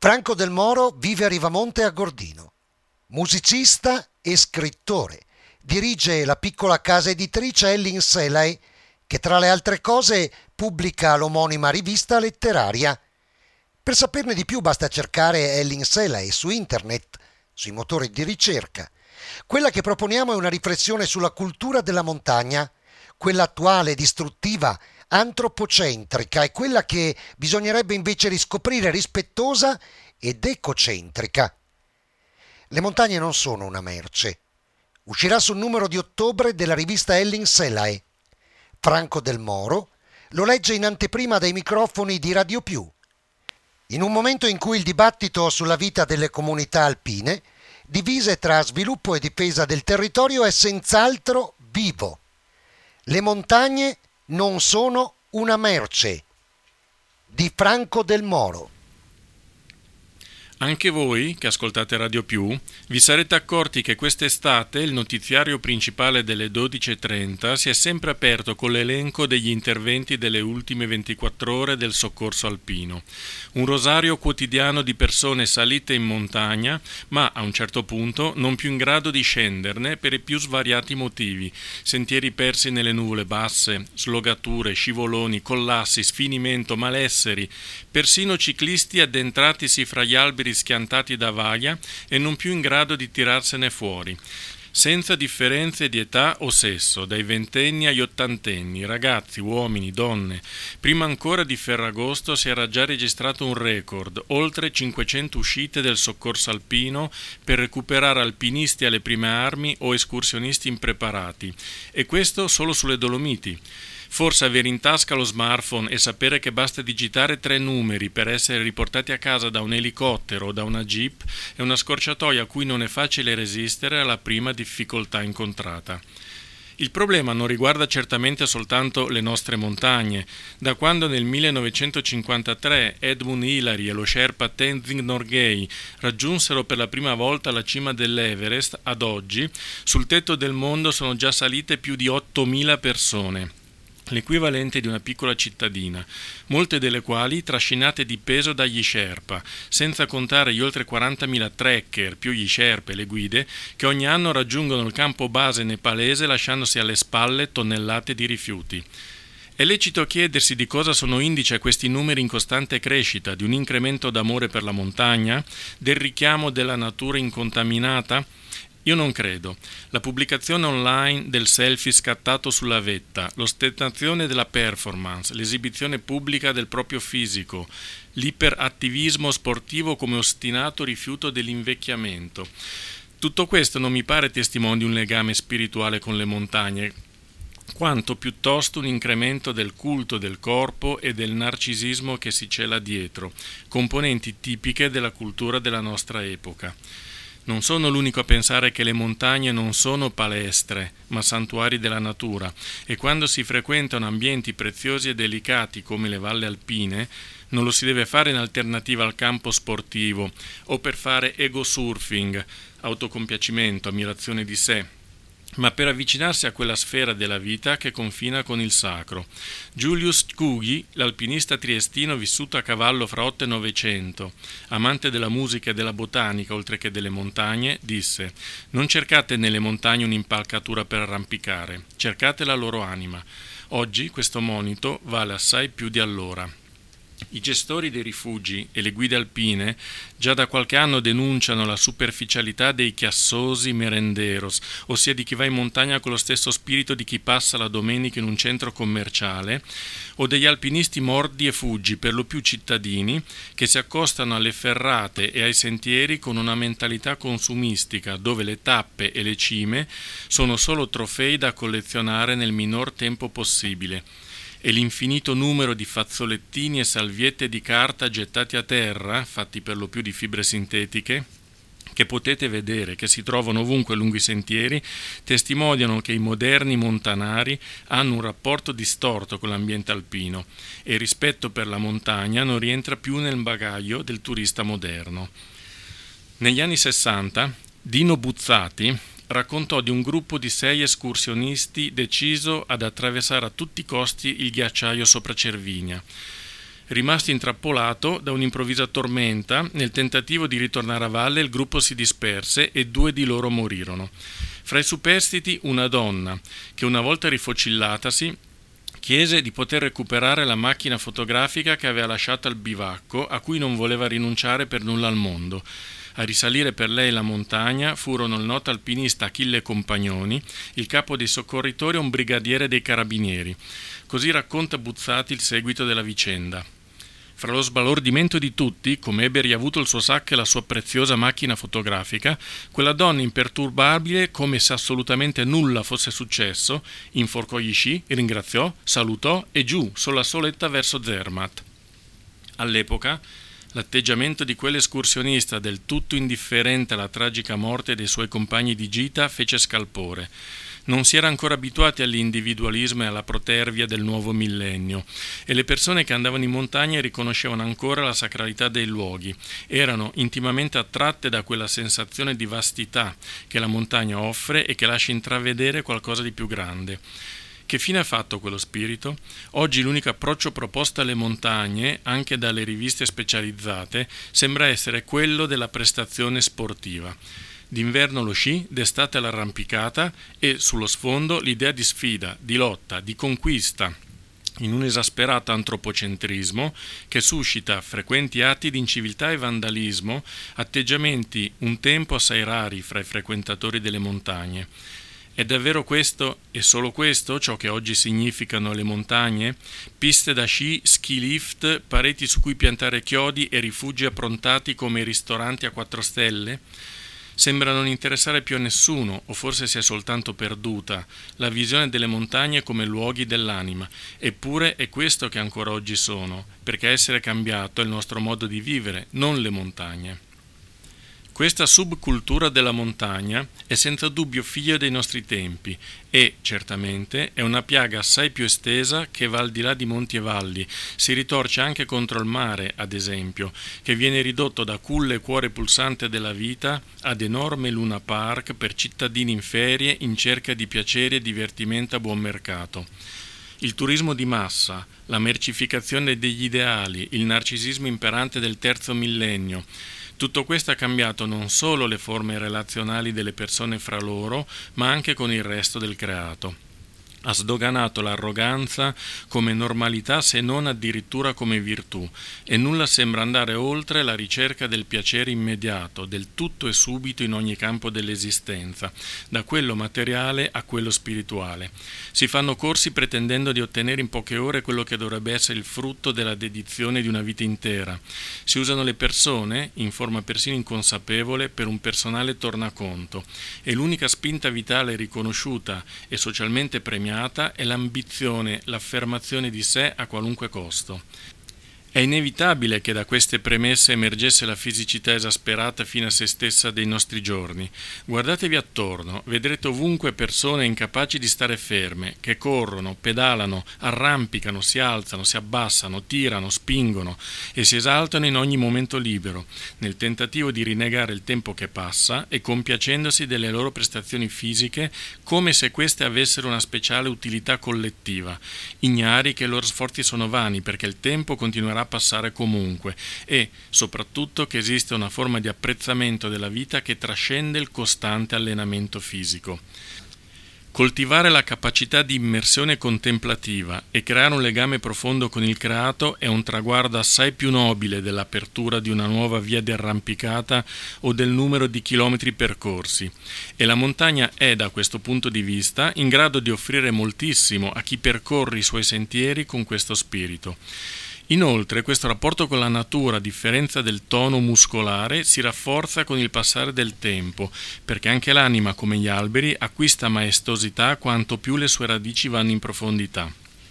Franco Del Moro vive a Rivamonte a Gordino. Musicista e scrittore. Dirige la piccola casa editrice Elling Selay, che tra le altre cose pubblica l'omonima rivista letteraria. Per saperne di più basta cercare Elling Selay su internet, sui motori di ricerca. Quella che proponiamo è una riflessione sulla cultura della montagna, quella attuale, distruttiva, antropocentrica, e quella che bisognerebbe invece riscoprire rispettosa ed ecocentrica. Le montagne non sono una merce. Uscirà sul numero di ottobre della rivista Elling Selay. Franco Del Moro lo legge in anteprima dai microfoni di Radio Più. In un momento in cui il dibattito sulla vita delle comunità alpine, divise tra sviluppo e difesa del territorio, è senz'altro vivo. Le montagne non sono una merce. Di Franco Del Moro. Anche voi, che ascoltate Radio Più, vi sarete accorti che quest'estate il notiziario principale delle 12:30 si è sempre aperto con l'elenco degli interventi delle ultime 24 ore del soccorso alpino. Un rosario quotidiano di persone salite in montagna, ma a un certo punto non più in grado di scenderne per i più svariati motivi: sentieri persi nelle nuvole basse, slogature, scivoloni, collassi, sfinimento, malesseri, persino ciclisti addentratisi fra gli alberi schiantati da vaglia e non più in grado di tirarsene fuori, senza differenze di età o sesso, dai ventenni agli ottantenni, ragazzi, uomini, donne. Prima ancora di Ferragosto si era già registrato un record: oltre 500 uscite del soccorso alpino per recuperare alpinisti alle prime armi o escursionisti impreparati, e questo solo sulle Dolomiti. Forse avere in tasca lo smartphone e sapere che basta digitare 3 numeri per essere riportati a casa da un elicottero o da una jeep è una scorciatoia a cui non è facile resistere alla prima difficoltà incontrata. Il problema non riguarda certamente soltanto le nostre montagne. Da quando nel 1953 Edmund Hillary e lo Sherpa Tenzing Norgay raggiunsero per la prima volta la cima dell'Everest, ad oggi sul tetto del mondo sono già salite più di 8.000 persone. L'equivalente di una piccola cittadina, molte delle quali trascinate di peso dagli Sherpa, senza contare gli oltre 40.000 trekker più gli Sherpa e le guide che ogni anno raggiungono il campo base nepalese lasciandosi alle spalle tonnellate di rifiuti. È lecito chiedersi di cosa sono indice questi numeri in costante crescita: di un incremento d'amore per la montagna, del richiamo della natura incontaminata? Io non credo. La pubblicazione online del selfie scattato sulla vetta, l'ostentazione della performance, l'esibizione pubblica del proprio fisico, l'iperattivismo sportivo come ostinato rifiuto dell'invecchiamento. Tutto questo non mi pare testimone di un legame spirituale con le montagne, quanto piuttosto un incremento del culto del corpo e del narcisismo che si cela dietro, componenti tipiche della cultura della nostra epoca. Non sono l'unico a pensare che le montagne non sono palestre, ma santuari della natura, e quando si frequentano ambienti preziosi e delicati come le valli alpine, non lo si deve fare in alternativa al campo sportivo o per fare ego surfing, autocompiacimento, ammirazione di sé, ma per avvicinarsi a quella sfera della vita che confina con il sacro. Julius Kughi, l'alpinista triestino vissuto a cavallo fra 8 e 900, amante della musica e della botanica oltre che delle montagne, disse: «Non cercate nelle montagne un'impalcatura per arrampicare, cercate la loro anima». Oggi questo monito vale assai più di allora. I gestori dei rifugi e le guide alpine già da qualche anno denunciano la superficialità dei chiassosi merenderos, ossia di chi va in montagna con lo stesso spirito di chi passa la domenica in un centro commerciale, o degli alpinisti mordi e fuggi, per lo più cittadini, che si accostano alle ferrate e ai sentieri con una mentalità consumistica, dove le tappe e le cime sono solo trofei da collezionare nel minor tempo possibile. E l'infinito numero di fazzolettini e salviette di carta gettati a terra, fatti per lo più di fibre sintetiche, che potete vedere, che si trovano ovunque lungo i sentieri, testimoniano che i moderni montanari hanno un rapporto distorto con l'ambiente alpino e il rispetto per la montagna non rientra più nel bagaglio del turista moderno. Negli anni 60, Dino Buzzati raccontò di un gruppo di 6 escursionisti deciso ad attraversare a tutti i costi il ghiacciaio sopra Cervinia. Rimasto intrappolato da un'improvvisa tormenta, nel tentativo di ritornare a valle il gruppo si disperse e 2 di loro morirono. Fra i superstiti una donna, che una volta rifocillatasi, chiese di poter recuperare la macchina fotografica che aveva lasciato al bivacco, a cui non voleva rinunciare per nulla al mondo. A risalire per lei la montagna furono il noto alpinista Achille Compagnoni, il capo dei soccorritori e un brigadiere dei carabinieri. Così racconta Buzzati il seguito della vicenda. Fra lo sbalordimento di tutti, come ebbe riavuto il suo sacco e la sua preziosa macchina fotografica, quella donna imperturbabile, come se assolutamente nulla fosse successo, inforcò gli sci, ringraziò, salutò e giù, sola soletta verso Zermatt. All'epoca, l'atteggiamento di quell'escursionista del tutto indifferente alla tragica morte dei suoi compagni di gita fece scalpore. Non si era ancora abituati all'individualismo e alla protervia del nuovo millennio, e le persone che andavano in montagna riconoscevano ancora la sacralità dei luoghi, erano intimamente attratte da quella sensazione di vastità che la montagna offre e che lascia intravedere qualcosa di più grande. Che fine ha fatto quello spirito? Oggi l'unico approccio proposto alle montagne, anche dalle riviste specializzate, sembra essere quello della prestazione sportiva. D'inverno lo sci, d'estate l'arrampicata e, sullo sfondo, l'idea di sfida, di lotta, di conquista, in un esasperato antropocentrismo che suscita frequenti atti di inciviltà e vandalismo, atteggiamenti un tempo assai rari fra i frequentatori delle montagne. È davvero questo e solo questo ciò che oggi significano le montagne? Piste da sci, ski lift, pareti su cui piantare chiodi e rifugi approntati come i ristoranti a 4 stelle? Sembra non interessare più a nessuno, o forse si è soltanto perduta, la visione delle montagne come luoghi dell'anima. Eppure è questo che ancora oggi sono, perché essere cambiato è il nostro modo di vivere, non le montagne. Questa subcultura della montagna è senza dubbio figlio dei nostri tempi e, certamente, è una piaga assai più estesa che va al di là di monti e valli, si ritorce anche contro il mare, ad esempio, che viene ridotto da culle cuore pulsante della vita ad enorme luna park per cittadini in ferie in cerca di piaceri e divertimento a buon mercato. Il turismo di massa, la mercificazione degli ideali, il narcisismo imperante del terzo millennio, tutto questo ha cambiato non solo le forme relazionali delle persone fra loro, ma anche con il resto del creato. Ha sdoganato l'arroganza come normalità se non addirittura come virtù, e nulla sembra andare oltre la ricerca del piacere immediato, del tutto e subito in ogni campo dell'esistenza, da quello materiale a quello spirituale. Si fanno corsi pretendendo di ottenere in poche ore quello che dovrebbe essere il frutto della dedizione di una vita intera. Si usano le persone, in forma persino inconsapevole, per un personale tornaconto, e l'unica spinta vitale riconosciuta e socialmente premiata è l'ambizione, l'affermazione di sé a qualunque costo. È inevitabile che da queste premesse emergesse la fisicità esasperata fino a se stessa dei nostri giorni. Guardatevi attorno, vedrete ovunque persone incapaci di stare ferme, che corrono, pedalano, arrampicano, si alzano, si abbassano, tirano, spingono e si esaltano in ogni momento libero, nel tentativo di rinnegare il tempo che passa e compiacendosi delle loro prestazioni fisiche come se queste avessero una speciale utilità collettiva, ignari che i loro sforzi sono vani perché il tempo continuerà a passare comunque e, soprattutto, che esiste una forma di apprezzamento della vita che trascende il costante allenamento fisico. Coltivare la capacità di immersione contemplativa e creare un legame profondo con il creato è un traguardo assai più nobile dell'apertura di una nuova via di arrampicata o del numero di chilometri percorsi, e la montagna è, da questo punto di vista, in grado di offrire moltissimo a chi percorre i suoi sentieri con questo spirito. Inoltre, questo rapporto con la natura, a differenza del tono muscolare, si rafforza con il passare del tempo, perché anche l'anima, come gli alberi, acquista maestosità quanto più le sue radici vanno in profondità.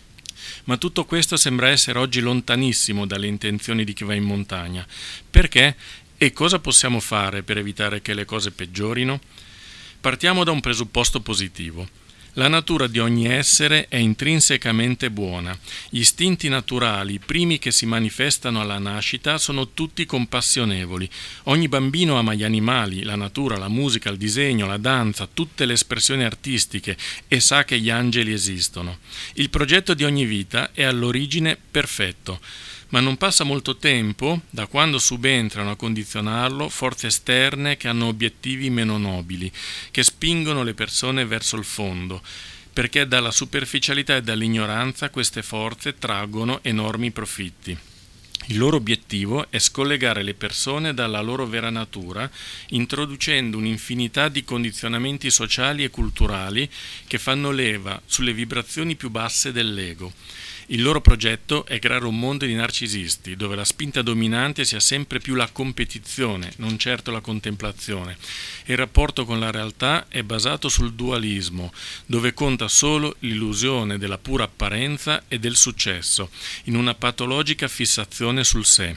Ma tutto questo sembra essere oggi lontanissimo dalle intenzioni di chi va in montagna. Perché? E cosa possiamo fare per evitare che le cose peggiorino? Partiamo da un presupposto positivo. La natura di ogni essere è intrinsecamente buona. Gli istinti naturali, i primi che si manifestano alla nascita, sono tutti compassionevoli. Ogni bambino ama gli animali, la natura, la musica, il disegno, la danza, tutte le espressioni artistiche e sa che gli angeli esistono. Il progetto di ogni vita è all'origine perfetto. Ma non passa molto tempo da quando subentrano a condizionarlo forze esterne che hanno obiettivi meno nobili, che spingono le persone verso il fondo, perché dalla superficialità e dall'ignoranza queste forze traggono enormi profitti. Il loro obiettivo è scollegare le persone dalla loro vera natura, introducendo un'infinità di condizionamenti sociali e culturali che fanno leva sulle vibrazioni più basse dell'ego. Il loro progetto è creare un mondo di narcisisti, dove la spinta dominante sia sempre più la competizione, non certo la contemplazione. Il rapporto con la realtà è basato sul dualismo, dove conta solo l'illusione della pura apparenza e del successo, in una patologica fissazione sul sé.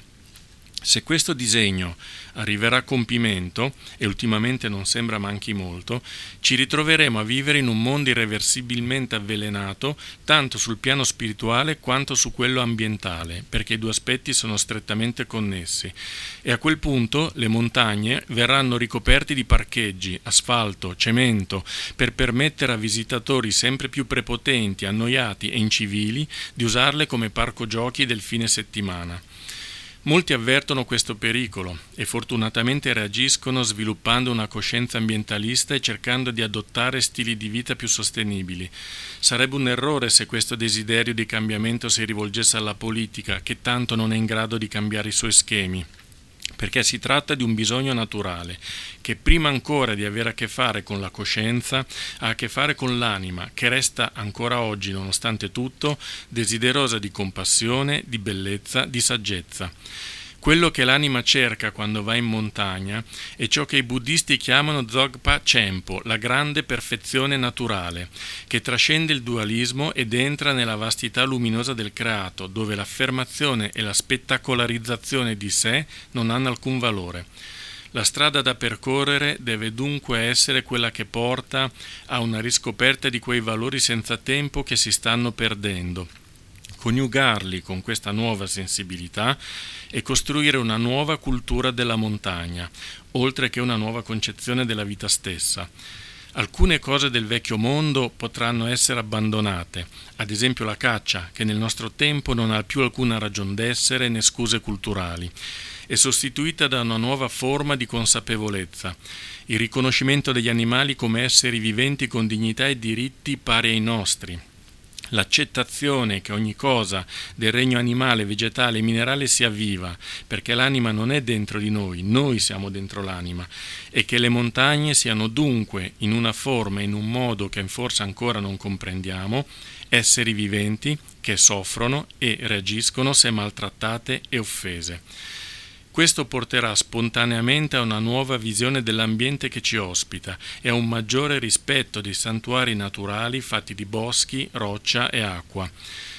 Se questo disegno arriverà a compimento, e ultimamente non sembra manchi molto, ci ritroveremo a vivere in un mondo irreversibilmente avvelenato tanto sul piano spirituale quanto su quello ambientale, perché i due aspetti sono strettamente connessi. E a quel punto le montagne verranno ricoperte di parcheggi, asfalto, cemento, per permettere a visitatori sempre più prepotenti, annoiati e incivili di usarle come parco giochi del fine settimana. Molti avvertono questo pericolo e fortunatamente reagiscono sviluppando una coscienza ambientalista e cercando di adottare stili di vita più sostenibili. Sarebbe un errore se questo desiderio di cambiamento si rivolgesse alla politica, che tanto non è in grado di cambiare i suoi schemi, perché si tratta di un bisogno naturale, che prima ancora di avere a che fare con la coscienza, ha a che fare con l'anima, che resta ancora oggi, nonostante tutto, desiderosa di compassione, di bellezza, di saggezza. Quello che l'anima cerca quando va in montagna è ciò che i buddisti chiamano Dzogpa Chenpo, la grande perfezione naturale, che trascende il dualismo ed entra nella vastità luminosa del creato, dove l'affermazione e la spettacolarizzazione di sé non hanno alcun valore. La strada da percorrere deve dunque essere quella che porta a una riscoperta di quei valori senza tempo che si stanno perdendo, coniugarli con questa nuova sensibilità e costruire una nuova cultura della montagna, oltre che una nuova concezione della vita stessa. Alcune cose del vecchio mondo potranno essere abbandonate, ad esempio la caccia, che nel nostro tempo non ha più alcuna ragion d'essere né scuse culturali, e sostituita da una nuova forma di consapevolezza, il riconoscimento degli animali come esseri viventi con dignità e diritti pari ai nostri, l'accettazione che ogni cosa del regno animale, vegetale e minerale sia viva, perché l'anima non è dentro di noi siamo dentro l'anima, e che le montagne siano dunque, in una forma e in un modo che forse ancora non comprendiamo, esseri viventi che soffrono e reagiscono se maltrattate e offese. Questo porterà spontaneamente a una nuova visione dell'ambiente che ci ospita e a un maggiore rispetto dei santuari naturali fatti di boschi, roccia e acqua.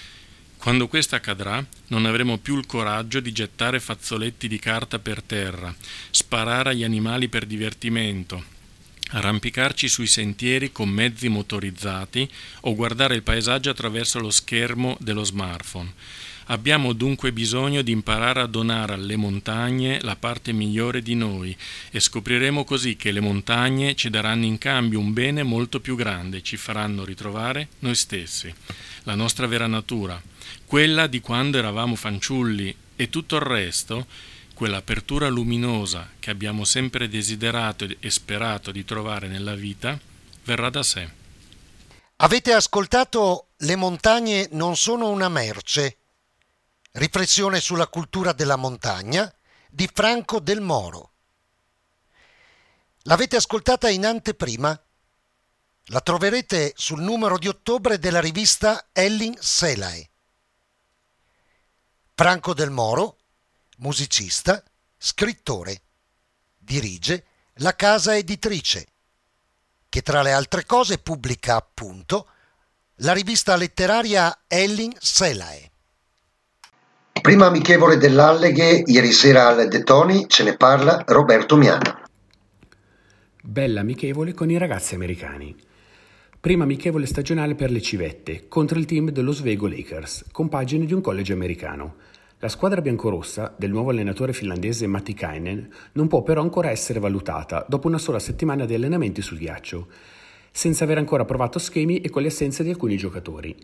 Quando questo accadrà, non avremo più il coraggio di gettare fazzoletti di carta per terra, sparare agli animali per divertimento, arrampicarci sui sentieri con mezzi motorizzati o guardare il paesaggio attraverso lo schermo dello smartphone. Abbiamo dunque bisogno di imparare a donare alle montagne la parte migliore di noi e scopriremo così che le montagne ci daranno in cambio un bene molto più grande, ci faranno ritrovare noi stessi, la nostra vera natura, quella di quando eravamo fanciulli, e tutto il resto, quell'apertura luminosa che abbiamo sempre desiderato e sperato di trovare nella vita, verrà da sé. Avete ascoltato Le montagne non sono una merce? Riflessione sulla cultura della montagna di Franco Del Moro. L'avete ascoltata in anteprima? La troverete sul numero di ottobre della rivista Elling Selae. Franco Del Moro, musicista, scrittore, dirige la casa editrice, che tra le altre cose pubblica appunto la rivista letteraria Elling Selae. Prima amichevole dell'Alleghe, ieri sera al De Toni, ce ne parla Roberto Miana. Bella amichevole con i ragazzi americani. Prima amichevole stagionale per le civette contro il team dello Oswego Lakers, compagine di un college americano. La squadra biancorossa del nuovo allenatore finlandese Matti Kainen non può però ancora essere valutata dopo una sola settimana di allenamenti sul ghiaccio, senza aver ancora provato schemi e con le assenze di alcuni giocatori.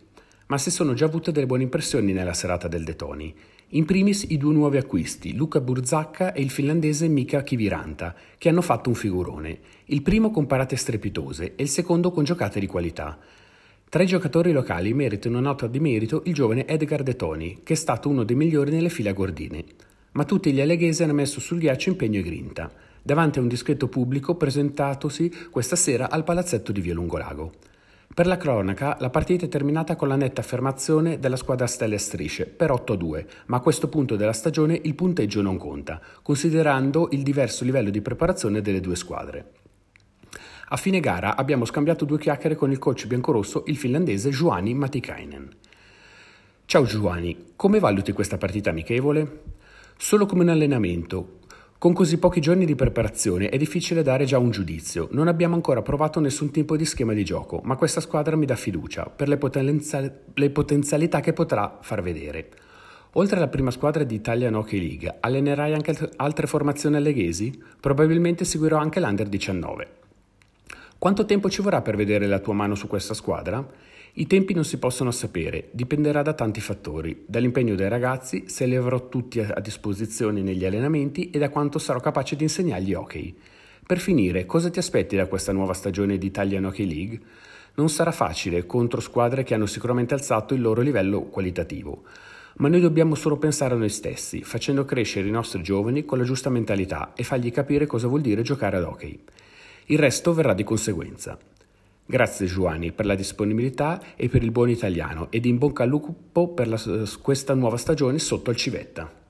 ma si sono già avute delle buone impressioni nella serata del De Toni. In primis i 2 nuovi acquisti, Luka Burzacca e il finlandese Mika Kiviranta, che hanno fatto un figurone, il primo con parate strepitose e il secondo con giocate di qualità. Tra i giocatori locali merita una nota di merito il giovane Edgar De Toni, che è stato uno dei migliori nelle file agordine. Ma tutti gli alleghesi hanno messo sul ghiaccio impegno e grinta, davanti a un discreto pubblico presentatosi questa sera al palazzetto di Via Lungolago. Per la cronaca, la partita è terminata con la netta affermazione della squadra Stelle e Strisce per 8-2, ma a questo punto della stagione il punteggio non conta, considerando il diverso livello di preparazione delle 2 squadre. A fine gara abbiamo scambiato 2 chiacchiere con il coach biancorosso, il finlandese Juhani Matikainen. Ciao Juhani, come valuti questa partita amichevole? Solo come un allenamento. Con così pochi giorni di preparazione è difficile dare già un giudizio. Non abbiamo ancora provato nessun tipo di schema di gioco, ma questa squadra mi dà fiducia per le potenzialità che potrà far vedere. Oltre alla prima squadra di Italian Hockey League, allenerai anche altre formazioni alleghesi? Probabilmente seguirò anche l'Under 19. Quanto tempo ci vorrà per vedere la tua mano su questa squadra? I tempi non si possono sapere, dipenderà da tanti fattori, dall'impegno dei ragazzi, se li avrò tutti a disposizione negli allenamenti e da quanto sarò capace di insegnargli hockey. Per finire, cosa ti aspetti da questa nuova stagione di Italian Hockey League? Non sarà facile contro squadre che hanno sicuramente alzato il loro livello qualitativo, ma noi dobbiamo solo pensare a noi stessi, facendo crescere i nostri giovani con la giusta mentalità e fargli capire cosa vuol dire giocare ad hockey. Il resto verrà di conseguenza. Grazie Juhani per la disponibilità e per il buon italiano ed in bocca al lupo per questa nuova stagione sotto al Civetta.